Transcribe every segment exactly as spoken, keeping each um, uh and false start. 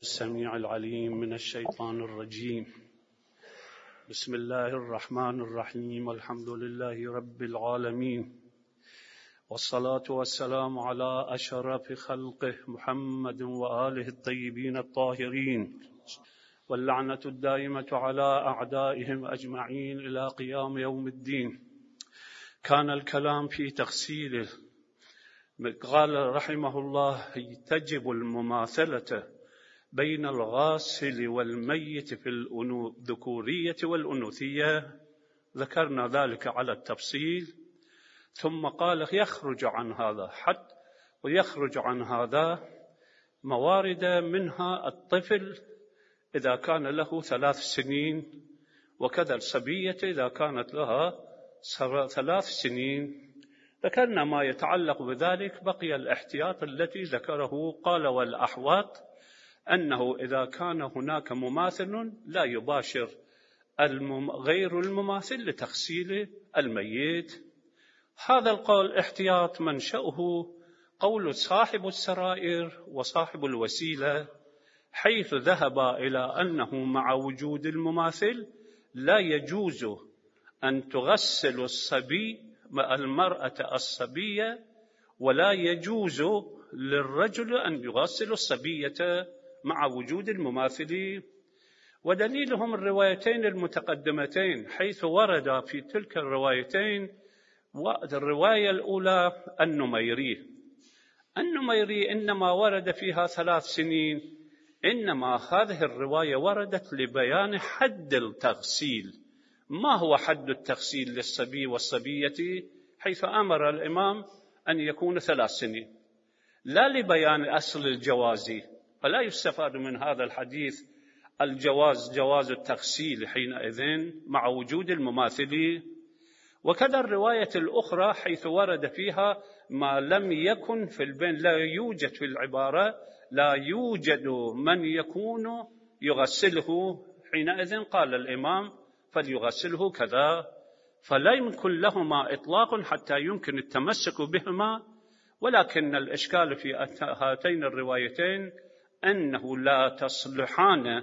السميع العليم من الشيطان الرجيم. بسم الله الرحمن الرحيم. الحمد لله رب العالمين، والصلاة والسلام على أشرف خلقه محمد وآله الطيبين الطاهرين، واللعنة الدائمة على أعدائهم أجمعين إلى قيام يوم الدين. كان الكلام في تغسيله، قال رحمه الله: تجب المماثلة بين الغاسل والميت في الذكورية والأنوثية، ذكرنا ذلك على التفصيل. ثم قال: يخرج عن هذا حد ويخرج عن هذا موارد، منها الطفل إذا كان له ثلاث سنين، وكذا الصبية إذا كانت لها ثلاث سنين. ذكرنا ما يتعلق بذلك، بقي الاحتياط التي ذكره. قال: والأحواط أنه إذا كان هناك مماثل لا يباشر غير المماثل لتغسيل الميت. هذا القول احتياط منشأه قول صاحب السرائر وصاحب الوسيلة، حيث ذهب إلى أنه مع وجود المماثل لا يجوز أن تغسل الصبي مع المرأة الصبية، ولا يجوز للرجل أن يغسل الصبية مع وجود المماثلين. ودليلهم الروايتين المتقدمتين، حيث ورد في تلك الروايتين الرواية الأولى النميري النميري إنما ورد فيها ثلاث سنين، إنما هذه الرواية وردت لبيان حد التغسيل. ما هو حد التغسيل للصبي والصبية؟ حيث أمر الإمام أن يكون ثلاث سنين، لا لبيان أصل الجواز. فلا يستفاد من هذا الحديث الجواز، جواز التغسيل حينئذ مع وجود المماثل. وكذا الرواية الأخرى حيث ورد فيها ما لم يكن في البين، لا يوجد في العبارة لا يوجد من يكون يغسله، حينئذ قال الإمام فليغسله كذا. فلا يمكن لهما إطلاق حتى يمكن التمسك بهما. ولكن الإشكال في هاتين الروايتين أنه لا تصلحان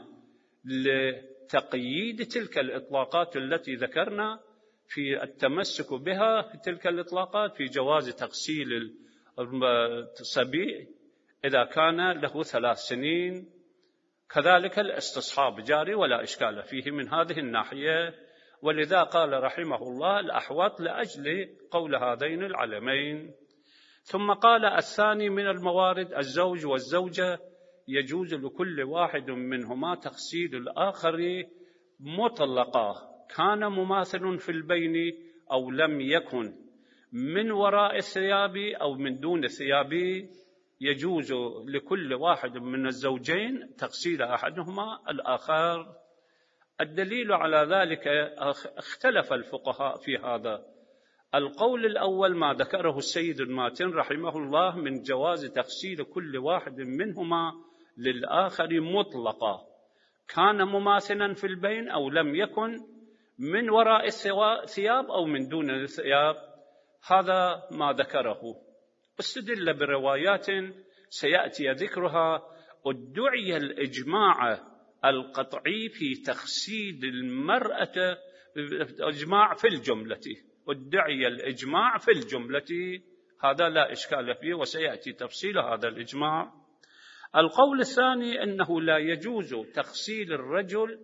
لتقييد تلك الإطلاقات التي ذكرنا في التمسك بها، في تلك الإطلاقات في جواز تغسيل الصبي إذا كان له ثلاث سنين. كذلك الاستصحاب جاري ولا إشكال فيه من هذه الناحية. ولذا قال رحمه الله: الأحوط لأجل قول هذين العلمين. ثم قال: الثاني من الموارد الزوج والزوجة، يجوز لكل واحد منهما تغسيل الآخر مطلقا، كان مماثل في البين أو لم يكن، من وراء الثياب أو من دون الثياب. يجوز لكل واحد من الزوجين تغسيل أحدهما الآخر. الدليل على ذلك اختلف الفقهاء في هذا. القول الأول ما ذكره السيد الماتن رحمه الله من جواز تغسيل كل واحد منهما للآخر مطلقا، كان مماثلا في البين أو لم يكن، من وراء الثياب أو من دون الثياب. هذا ما ذكره. استدل بروايات سيأتي ذكرها. ادعي الإجماع القطعي في تغسيل المرأة، إجماع في الجملة، ادعي الإجماع في الجملة، هذا لا إشكال فيه وسيأتي تفصيل هذا الإجماع. القول الثاني أنه لا يجوز تغسيل الرجل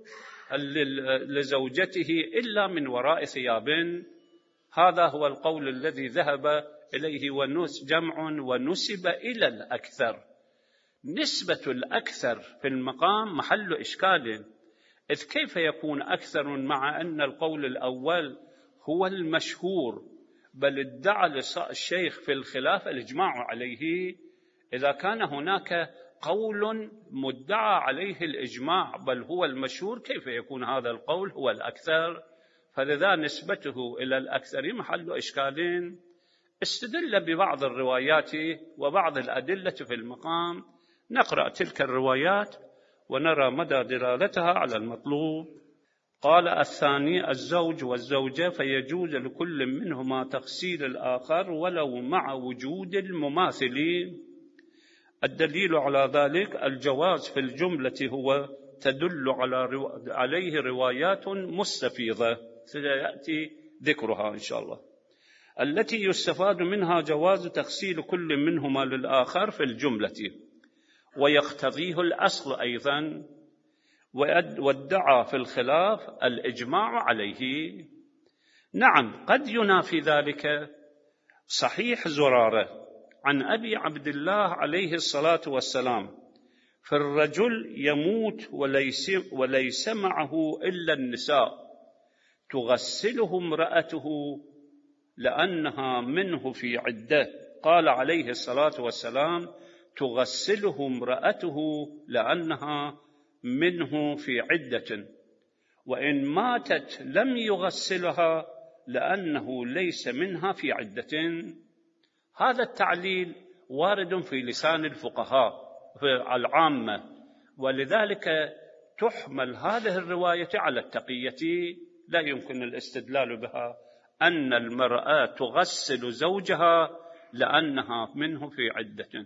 لزوجته إلا من وراء ثياب. هذا هو القول الذي ذهب إليه ونس جمع ونسب إلى الأكثر. نسبة الأكثر في المقام محل إشكال، إذ كيف يكون أكثر مع أن القول الأول هو المشهور، بل ادعى الشيخ في الخلاف الإجماع عليه. إذا كان هناك قول مدعى عليه الإجماع بل هو المشهور، كيف يكون هذا القول هو الأكثر؟ فلذا نسبته إلى الأكثر محل إشكالين. استدل ببعض الروايات وبعض الأدلة في المقام. نقرأ تلك الروايات ونرى مدى دلالتها على المطلوب. قال: الثاني الزوج والزوجة، فيجوز لكل منهما تغسيل الآخر ولو مع وجود المماثلين. الدليل على ذلك الجواز في الجملة هو تدل على رو... عليه روايات مستفيضة سيأتي ذكرها إن شاء الله، التي يستفاد منها جواز تغسيل كل منهما للآخر في الجملة، ويقتضيه الأصل أيضا، وادعى في الخلاف الإجماع عليه. نعم قد ينافي ذلك صحيح زرارة عن أبي عبد الله عليه الصلاة والسلام في الرجل يموت وليس, وليس معه إلا النساء تغسله امرأته لأنها منه في عدة، قال عليه الصلاة والسلام تغسله امرأته لأنها منه في عدة، وإن ماتت لم يغسلها لأنه ليس منها في عدة. هذا التعليل وارد في لسان الفقهاء العامة، ولذلك تحمل هذه الرواية على التقية، لا يمكن الاستدلال بها أن المرأة تغسل زوجها لأنها منه في عدة،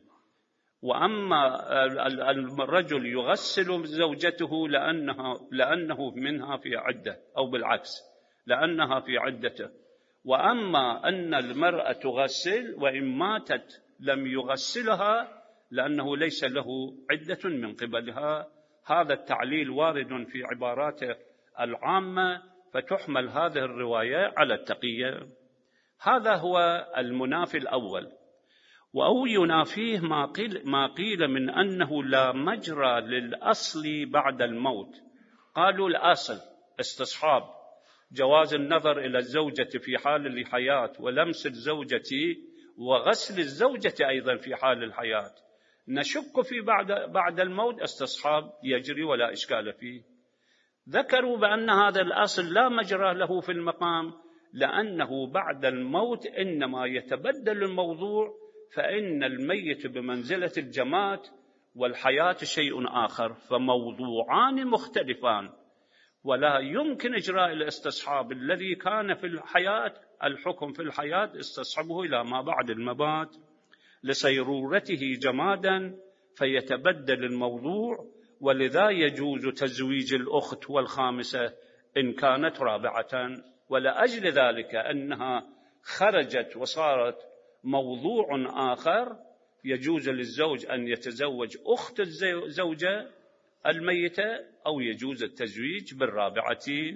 وأما الرجل يغسل زوجته لأنها لأنه منها في عدة، أو بالعكس لأنها في عدته. وأما أن المرأة تغسل وإن ماتت لم يغسلها لأنه ليس له عدة من قبلها. هذا التعليل وارد في عباراته العامة، فتحمل هذه الرواية على التقية. هذا هو المنافي الأول. أو ينافيه ما قيل, ما قيل من أنه لا مجرى للأصل بعد الموت. قالوا الأصل استصحاب جواز النظر إلى الزوجة في حال الحياة ولمس الزوجة وغسل الزوجة أيضا في حال الحياة. نشك في بعد, بعد الموت استصحاب يجري ولا إشكال فيه. ذكروا بأن هذا الأصل لا مجرى له في المقام، لأنه بعد الموت إنما يتبدل الموضوع، فإن الميت بمنزلة الجماد والحياة شيء آخر، فموضوعان مختلفان، ولا يمكن إجراء الاستصحاب الذي كان في الحياة الحكم في الحياة استصحبه إلى ما بعد الممات لصيرورته جمادا فيتبدل الموضوع، ولذا يجوز تزويج الأخت والخامسة إن كانت رابعة، ولأجل ذلك أنها خرجت وصارت موضوع آخر يجوز للزوج أن يتزوج أخت الزوجة الميتة أو يجوز التزويج بالرابعة.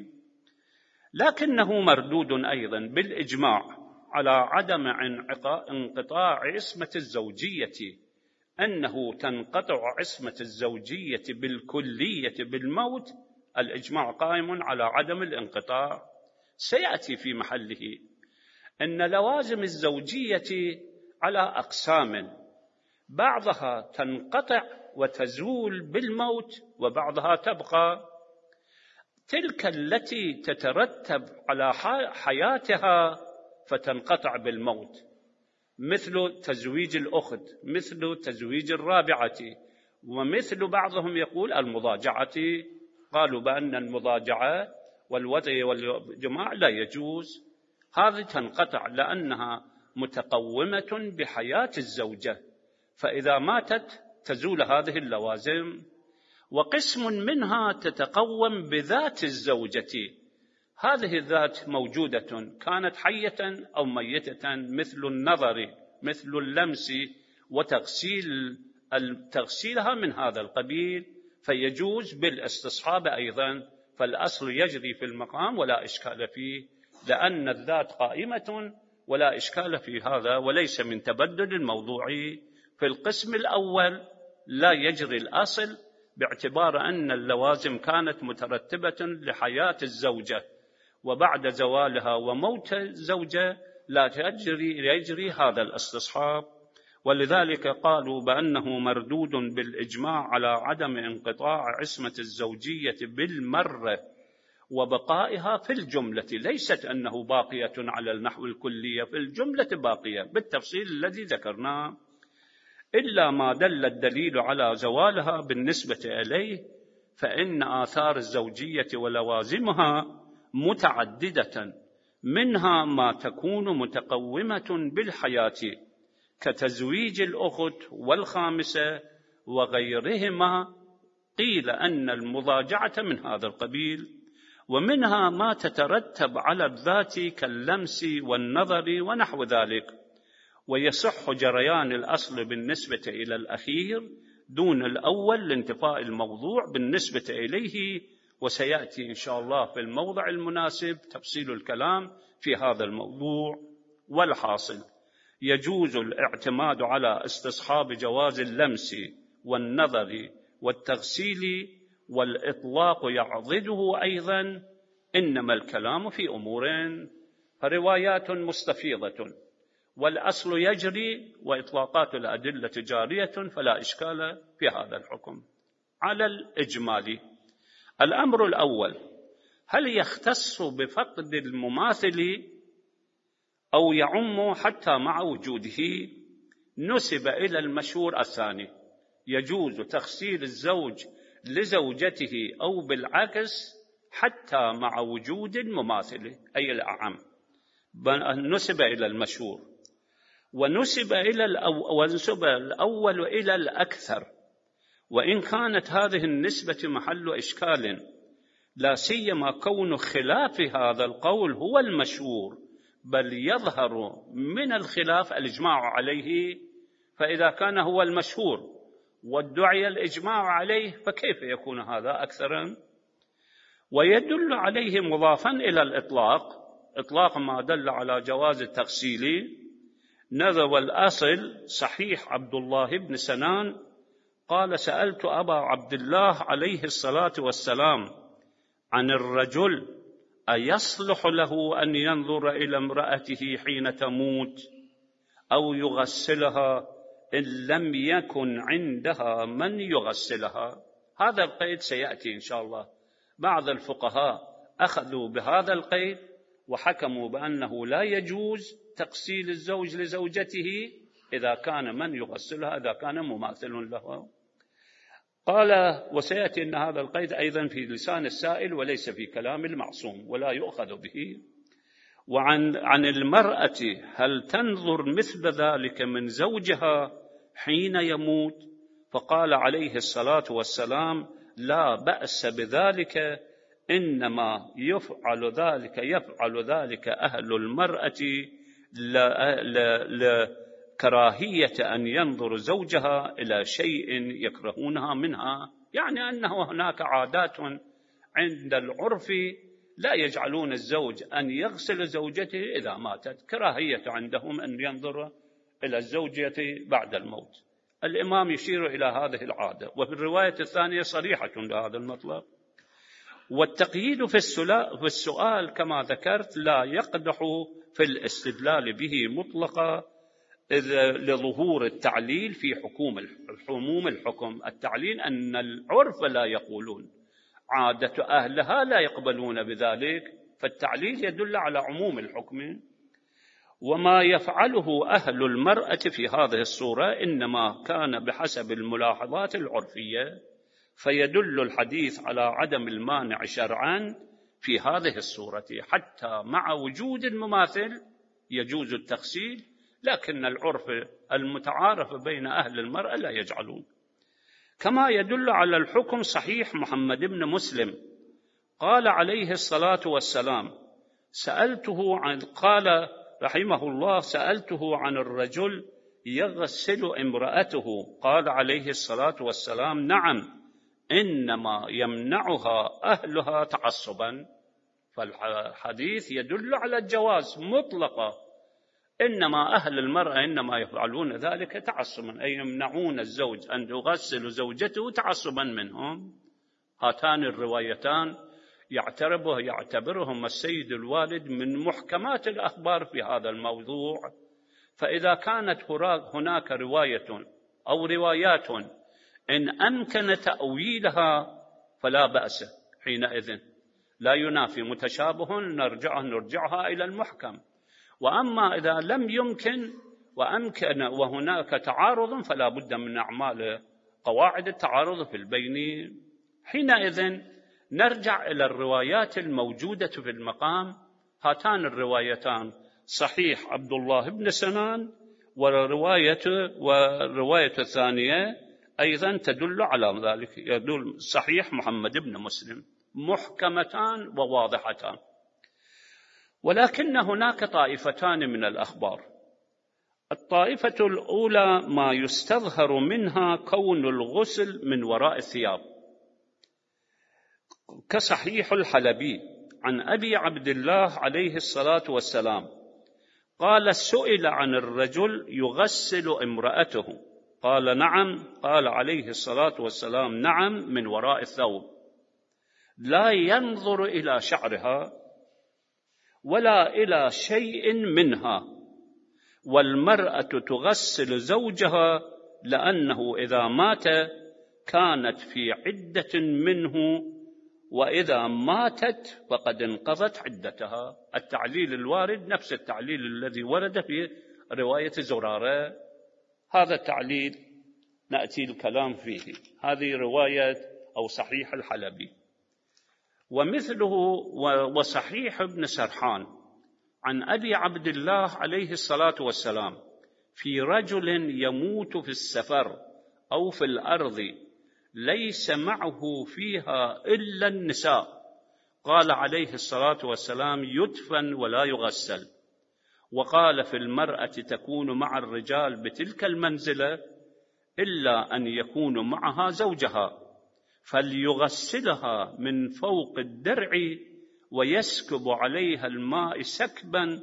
لكنه مردود أيضا بالإجماع على عدم انقطاع عصمة الزوجية، أنه تنقطع عصمة الزوجية بالكلية بالموت. الإجماع قائم على عدم الانقطاع. سيأتي في محله أن لوازم الزوجية على أقسام، بعضها تنقطع وتزول بالموت وبعضها تبقى. تلك التي تترتب على حياتها فتنقطع بالموت، مثل تزويج الأخت، مثل تزويج الرابعة، ومثل بعضهم يقول المضاجعة. قالوا بأن المضاجعة والوطئ والجماع لا يجوز، هذه تنقطع لأنها متقومة بحياة الزوجة، فإذا ماتت تزول هذه اللوازم. وقسم منها تتقوم بذات الزوجة، هذه الذات موجودة كانت حية أو ميتة، مثل النظر، مثل اللمس، وتغسيل تغسيلها من هذا القبيل، فيجوز بالاستصحاب أيضا. فالأصل يجري في المقام ولا إشكال فيه، لأن الذات قائمة ولا إشكال في هذا، وليس من تبدل الموضوع. في القسم الأول لا يجري الأصل، باعتبار أن اللوازم كانت مترتبة لحياة الزوجة، وبعد زوالها وموت الزوجة لا يجري, يجري هذا الاستصحاب. ولذلك قالوا بأنه مردود بالإجماع على عدم انقطاع عصمة الزوجية بالمرة وبقائها في الجملة، ليست أنه باقية على النحو الكلية، في الجملة باقية بالتفصيل الذي ذكرناه، إلا ما دل الدليل على زوالها بالنسبة إليه، فإن آثار الزوجية ولوازمها متعددة، منها ما تكون متقومة بالحياة كتزويج الأخت والخامسة وغيرهما، قيل أن المضاجعة من هذا القبيل، ومنها ما تترتب على الذات كاللمس والنظر ونحو ذلك، ويصح جريان الأصل بالنسبة إلى الأخير دون الأول لانتفاء الموضوع بالنسبة إليه، وسيأتي إن شاء الله في الموضع المناسب تفصيل الكلام في هذا الموضوع. والحاصل يجوز الاعتماد على استصحاب جواز اللمس والنظر والتغسيل، والإطلاق يعضده أيضا، إنما الكلام في أمور فروايات مستفيضة، والأصل يجري وإطلاقات الأدلة جارية، فلا إشكال في هذا الحكم. على الإجمالي، الأمر الأول: هل يختص بفقد المماثل أو يعم حتى مع وجوده؟ نسب إلى المشهور الثاني، يجوز تغسيل الزوج لزوجته أو بالعكس حتى مع وجود المماثل، أي الأعم، نسب إلى المشهور. ونسب إلى الأول, ونسب الأول إلى الأكثر، وإن كانت هذه النسبة محل إشكال، لا سيما كون خلاف هذا القول هو المشهور، بل يظهر من الخلاف الإجماع عليه، فإذا كان هو المشهور وادعي الإجماع عليه فكيف يكون هذا أكثرا؟ ويدل عليه مضافا إلى الإطلاق، إطلاق ما دل على جواز التغسيل. نذو الأصل صحيح عبد الله بن سنان قال: سألت أبا عبد الله عليه الصلاة والسلام عن الرجل أيصلح له أن ينظر إلى امرأته حين تموت أو يغسلها إن لم يكن عندها من يغسلها؟ هذا القيد سيأتي إن شاء الله. بعض الفقهاء أخذوا بهذا القيد وحكموا بأنه لا يجوز تغسيل الزوج لزوجته إذا كان من يغسلها، إذا كان مماثل له. قال: وسيأتي أن هذا القيد أيضا في لسان السائل وليس في كلام المعصوم ولا يؤخذ به. وعن عن المرأة: هل تنظر مثل ذلك من زوجها حين يموت؟ فقال عليه الصلاة والسلام: لا بأس بذلك، إنما يفعل ذلك يفعل ذلك أهل المرأة لكراهية أن ينظر زوجها إلى شيء يكرهونها منها، يعني أنه هناك عادات عند العرف لا يجعلون الزوج أن يغسل زوجته إذا ماتت، كراهية عندهم أن ينظر إلى الزوجة بعد الموت. الإمام يشير إلى هذه العادة، وفي الرواية الثانية صريحة لهذا المطلب. والتقييد في السؤال كما ذكرت لا يقدح في الاستدلال به مطلقا، إذ لظهور التعليل في حكوم حموم الحكم. التعليل أن العرف لا يقولون، عادة أهلها لا يقبلون بذلك، فالتعليل يدل على عموم الحكم. وما يفعله أهل المرأة في هذه الصورة إنما كان بحسب الملاحظات العرفية، فيدل الحديث على عدم المانع شرعا في هذه الصورة، حتى مع وجود المماثل يجوز التغسيل، لكن العرف المتعارف بين أهل المرأة لا يجعلون. كما يدل على الحكم صحيح محمد بن مسلم قال عليه الصلاة والسلام: سألته عن قال رحمه الله: سألته عن الرجل يغسل امرأته، قال عليه الصلاة والسلام: نعم، إنما يمنعها أهلها تعصبا. فالحديث يدل على الجواز مطلقا، إنما أهل المرأة إنما يفعلون ذلك تعصبا، أي يمنعون الزوج أن يغسل زوجته تعصبا منهم. هاتان الروايتان يعتبره يعتبرهم السيد الوالد من محكمات الأخبار في هذا الموضوع، فإذا كانت هناك رواية أو روايات إن أمكن تأويلها فلا بأس، حينئذ لا ينافي متشابه نرجع نرجعها إلى المحكم. وأما إذا لم يمكن وأمكن وهناك تعارض فلا بد من أعمال قواعد التعارض في البين. حينئذ نرجع إلى الروايات الموجودة في المقام. هاتان الروايتان صحيح عبد الله بن سنان والرواية والرواية الثانية أيضا تدل على ذلك، يدل صحيح محمد بن مسلم، محكمتان وواضحتان. ولكن هناك طائفتان من الأخبار. الطائفة الأولى ما يستظهر منها كون الغسل من وراء الثياب، كصحيح الحلبي عن أبي عبد الله عليه الصلاة والسلام قال: سئل عن الرجل يغسل امرأته، قال: نعم. قال عليه الصلاة والسلام: نعم، من وراء الثوب، لا ينظر إلى شعرها ولا إلى شيء منها، والمرأة تغسل زوجها لأنه إذا مات كانت في عدة منه، وإذا ماتت فقد انقضت عدتها. التعليل الوارد نفس التعليل الذي ورد في رواية زرارة، هذا التعليل نأتي الكلام فيه. هذه رواية أو صحيح الحلبي. ومثله وصحيح ابن سرحان عن أبي عبد الله عليه الصلاة والسلام في رجل يموت في السفر أو في الأرض ليس معه فيها إلا النساء، قال عليه الصلاة والسلام: يدفن ولا يغسل. وقال: في المرأة تكون مع الرجال بتلك المنزلة إلا أن يكون معها زوجها، فليغسلها من فوق الدرع ويسكب عليها الماء سكبا،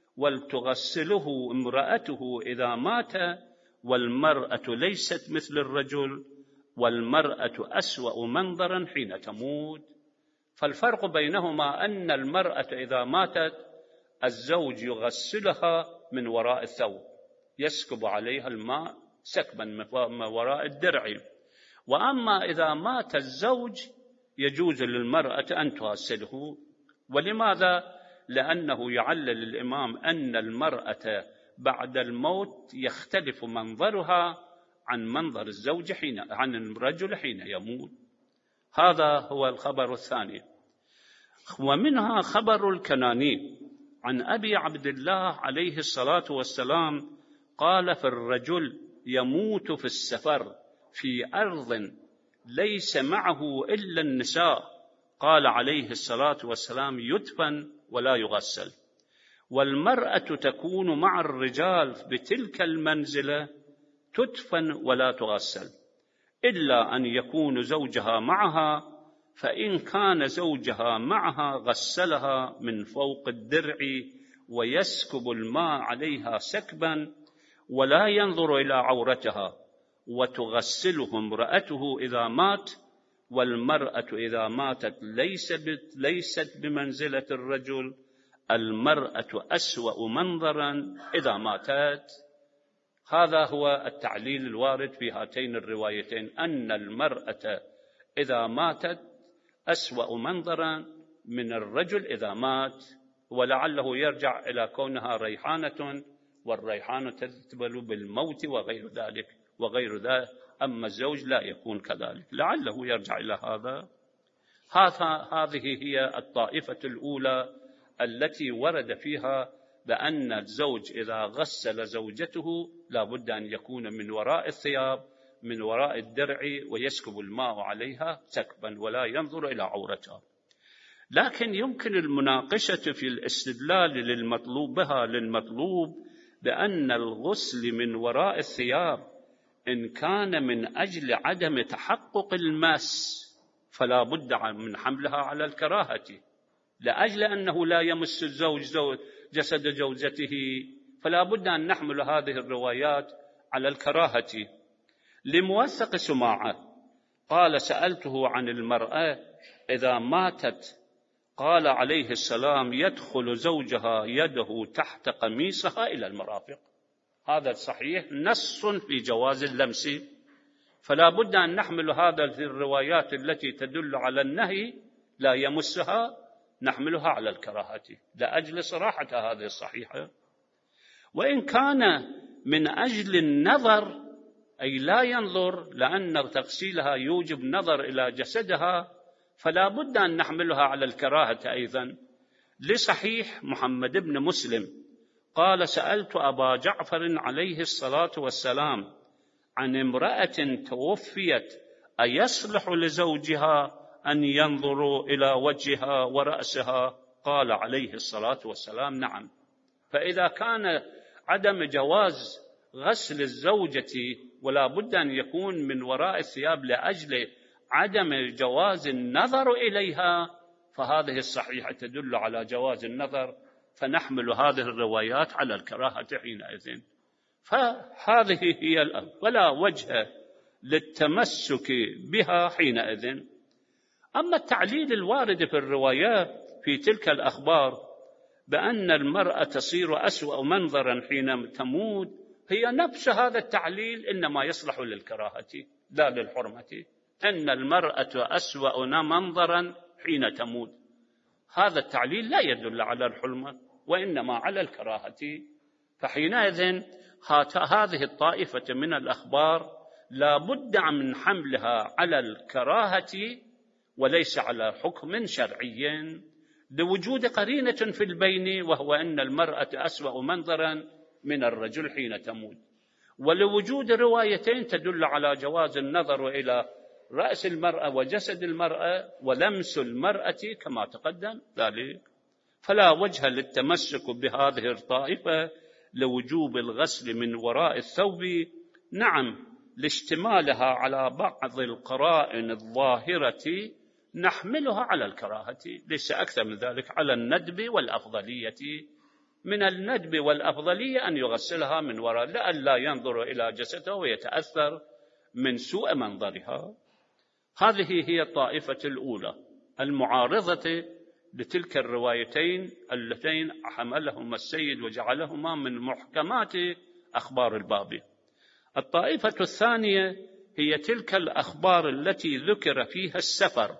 ولتغسله امرأته إذا مات، والمرأة ليست مثل الرجل، والمرأة أسوأ منظرا حين تموت. فالفرق بينهما أن المرأة إذا ماتت الزوج يغسلها من وراء الثوب، يسكب عليها الماء سكبا من وراء الدرع، وأما إذا مات الزوج يجوز للمرأة أن تغسله. ولماذا؟ لأنه يعلل الإمام أن المرأة بعد الموت يختلف منظرها عن منظر الزوج حين عن الرجل حين يموت. هذا هو الخبر الثاني. ومنها خبر الكناني عن أبي عبد الله عليه الصلاة والسلام قال: في الرجل يموت في السفر في أرض ليس معه إلا النساء، قال عليه الصلاة والسلام: يدفن ولا يغسل. والمرأة تكون مع الرجال بتلك المنزلة تدفن ولا تغسل، إلا أن يكون زوجها معها، فإن كان زوجها معها غسلها من فوق الدرع ويسكب الماء عليها سكبا، ولا ينظر إلى عورتها، وتغسله امرأته إذا مات. والمرأة إذا ماتت ليست بمنزلة الرجل، المرأة أسوأ منظرا إذا ماتت. هذا هو التعليل الوارد في هاتين الروايتين، أن المرأة إذا ماتت أسوأ منظرا من الرجل إذا مات، ولعله يرجع إلى كونها ريحانة، والريحانة تذبل بالموت وغير ذلك وغير ذلك، أما الزوج لا يكون كذلك، لعله يرجع إلى هذا. هذا هذه هي الطائفة الأولى التي ورد فيها بأن الزوج إذا غسل زوجته لا بد أن يكون من وراء الثياب، من وراء الدرع، ويسكب الماء عليها سكبا ولا ينظر إلى عورتها. لكن يمكن المناقشة في الاستدلال للمطلوب بها للمطلوب بأن الغسل من وراء الثياب إن كان من أجل عدم تحقق المس فلا بد من حملها على الكراهة، لأجل أنه لا يمس الزوج زوج جسد زوجته فلا بد أن نحمل هذه الروايات على الكراهة. لموثق سماعة قال: سألته عن المرأة إذا ماتت، قال عليه السلام: يدخل زوجها يده تحت قميصها إلى المرافق. هذا صحيح، نص في جواز اللمس، فلا بد أن نحمل هذا الروايات التي تدل على النهي لا يمسها نحملها على الكراهة لأجل صراحة هذه الصحيحة. وإن كان من أجل النظر أي لا ينظر، لأن تغسيلها يوجب نظر إلى جسدها، فلا بد أن نحملها على الكراهة أيضا، لصحيح محمد بن مسلم قال: سألت أبا جعفر عليه الصلاة والسلام عن امرأة توفيت أيصلح لزوجها أن ينظروا إلى وجهها ورأسها؟ قال عليه الصلاة والسلام: نعم. فإذا كان عدم جواز غسل الزوجة ولا بد أن يكون من وراء الثياب لأجل عدم جواز النظر إليها، فهذه الصحيحة تدل على جواز النظر، فنحمل هذه الروايات على الكراهة حينئذ. فهذه هي الأمر، ولا وجه للتمسك بها حينئذ. أما التعليل الوارد في الروايات في تلك الأخبار بأن المرأة تصير أسوأ منظرا حين تموت، هي نفس هذا التعليل إنما يصلح للكراهة لا للحرمة. أن المرأة أسوأ منظرا حين تموت، هذا التعليل لا يدل على الحرمة وإنما على الكراهة. فحينئذ هذه الطائفة من الأخبار لا بد من حملها على الكراهة وليس على حكم شرعي، لوجود قرينة في البين، وهو أن المرأة أسوأ منظرا من الرجل حين تموت، ولوجود روايتين تدل على جواز النظر إلى رأس المرأة وجسد المرأة ولمس المرأة كما تقدم ذلك. فلا وجه للتمسك بهذه الطائفة لوجوب الغسل من وراء الثوب، نعم لاشتمالها على بعض القرائن الظاهرة نحملها على الكراهة، ليس أكثر من ذلك، على الندب والأفضلية. من الندب والأفضلية أن يغسلها من وراء لئلا ينظر إلى جسده ويتأثر من سوء منظرها. هذه هي الطائفة الأولى المعارضة لتلك الروايتين اللتين حملهما السيد وجعلهما من محكمات أخبار الباب. الطائفة الثانية هي تلك الأخبار التي ذكر فيها السفر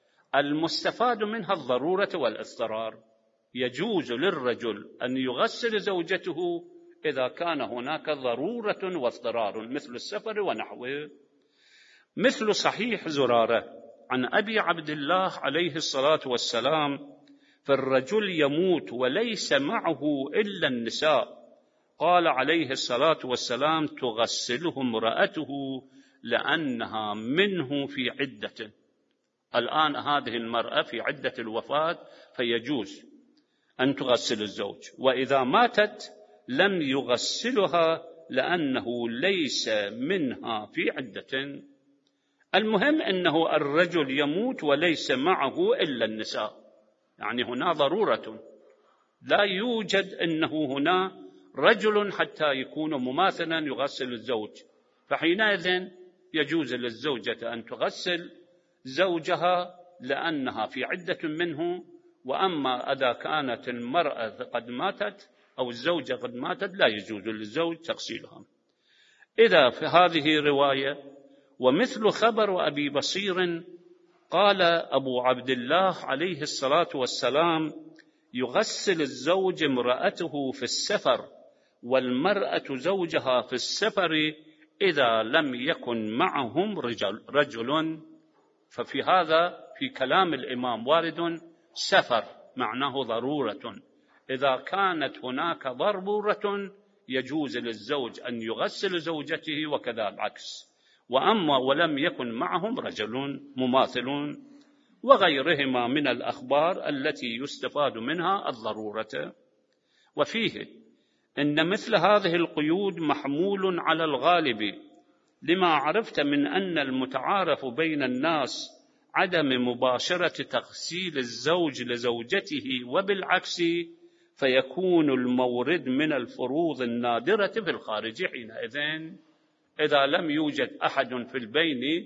المستفاد منها الضرورة والاضطرار. يجوز للرجل أن يغسل زوجته إذا كان هناك ضرورة واضطرار مثل السفر ونحوه، مثل صحيح زرارة عن أبي عبد الله عليه الصلاة والسلام: فالرجل يموت وليس معه إلا النساء، قال عليه الصلاة والسلام: تغسله امرأته لأنها منه في عدته. الآن هذه المرأة في عدة الوفاة فيجوز أن تغسل الزوج، وإذا ماتت لم يغسلها لأنه ليس منها في عدة. المهم أنه الرجل يموت وليس معه إلا النساء، يعني هنا ضرورة، لا يوجد أنه هنا رجل حتى يكون مماثلا يغسل الزوج، فحينئذ يجوز للزوجة أن تغسل زوجها لأنها في عدة منه. وأما إذا كانت المرأة قد ماتت أو الزوجة قد ماتت لا يجوز للزوج تغسيلها. إذا في هذه رواية. ومثل خبر أبي بصير قال أبو عبد الله عليه الصلاة والسلام: يغسل الزوج امرأته في السفر والمرأة زوجها في السفر إذا لم يكن معهم رجل, رجل. ففي هذا في كلام الإمام وارد سفر معناه ضرورة، إذا كانت هناك ضرورة يجوز للزوج أن يغسل زوجته وكذا العكس. وأما ولم يكن معهم رجل مماثلون وغيرهما من الأخبار التي يستفاد منها الضرورة. وفيه إن مثل هذه القيود محمول على الغالب، لما عرفت من أن المتعارف بين الناس عدم مباشرة تغسيل الزوج لزوجته، وبالعكس فيكون المورد من الفروض النادرة في الخارج. حينئذ إذا لم يوجد أحد في البين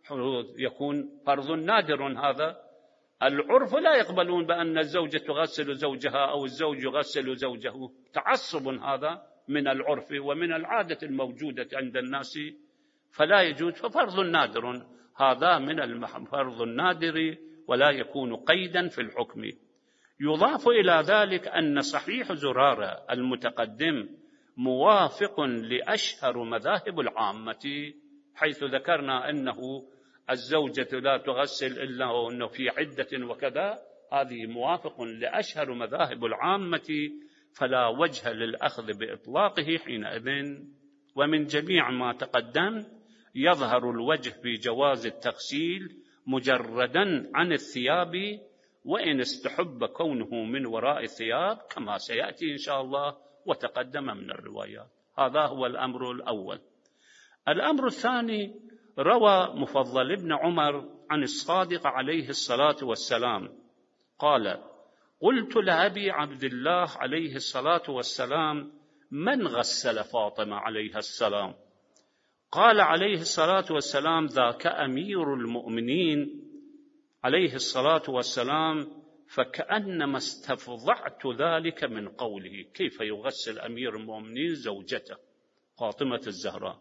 يكون فرض نادر. هذا العرف لا يقبلون بأن الزوجة تغسل زوجها أو الزوج يغسل زوجه، تعصب هذا من العرف ومن العادة الموجودة عند الناس، فلا يجوز، ففرض نادر، هذا من الفرض النادر ولا يكون قيدا في الحكم. يضاف إلى ذلك أن صحيح زرارة المتقدم موافق لأشهر مذاهب العامة، حيث ذكرنا أنه الزوجة لا تغسل إلا أنه في عدة وكذا، هذه موافق لأشهر مذاهب العامة، فلا وجه للأخذ بإطلاقه حينئذ. ومن جميع ما تقدم يظهر الوجه في جواز التغسيل مجردا عن الثياب، وإن استحب كونه من وراء الثياب كما سيأتي إن شاء الله وتقدم من الروايات. هذا هو الأمر الأول. الأمر الثاني، روى مفضل بن عمر عن الصادق عليه الصلاة والسلام قال: قلت لأبي عبد الله عليه الصلاة والسلام: من غسل فاطمة عليها السلام؟ قال عليه الصلاة والسلام: ذاك أمير المؤمنين عليه الصلاة والسلام. فكأنما استفضعت ذلك من قوله: كيف يغسل أمير المؤمنين زوجته فاطمة الزهراء؟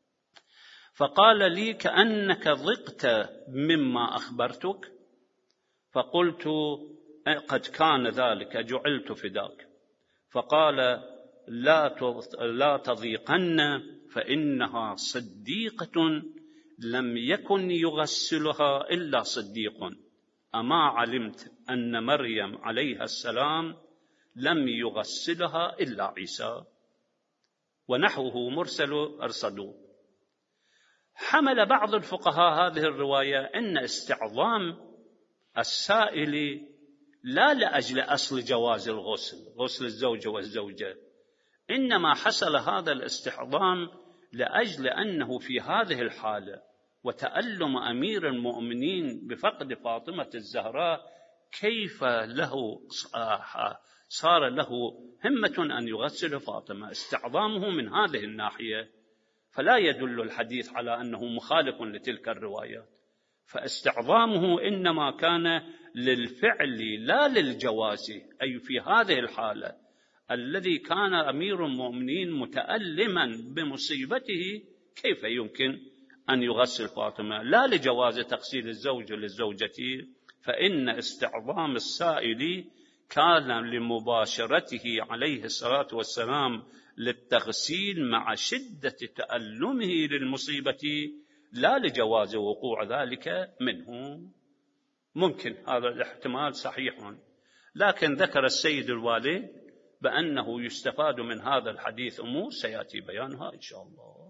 فقال لي: كأنك ضقت مما أخبرتك. فقلت: قد كان ذلك، جعلت فداك. فقال: لا لا تضيقن، فإنها صديقة لم يكن يغسلها إلا صديق. أما علمت أن مريم عليها السلام لم يغسلها إلا عيسى. ونحوه مرسل أرسلوه. حمل بعض الفقهاء هذه الرواية أن استعظام السائل لا لأجل أصل جواز الغسل، غسل الزوجة والزوجة، إنما حصل هذا الاستعظام لأجل أنه في هذه الحالة وتألم أمير المؤمنين بفقد فاطمة الزهراء كيف له صار له همة أن يغسل فاطمة، استعظامه من هذه الناحية. فلا يدل الحديث على أنه مخالف لتلك الروايات، فاستعظامه إنما كان للفعل لا للجواز. أي في هذه الحالة الذي كان أمير المؤمنين متألما بمصيبته كيف يمكن أن يغسل فاطمة، لا لجواز تغسيل الزوج للزوجة. فإن استعظام السائل كان لمباشرته عليه الصلاة والسلام للتغسيل مع شدة تألمه للمصيبة، لا لجواز وقوع ذلك منه. ممكن هذا الاحتمال صحيح، لكن ذكر السيد الوالي بأنه يستفاد من هذا الحديث أمور سيأتي بيانها إن شاء الله.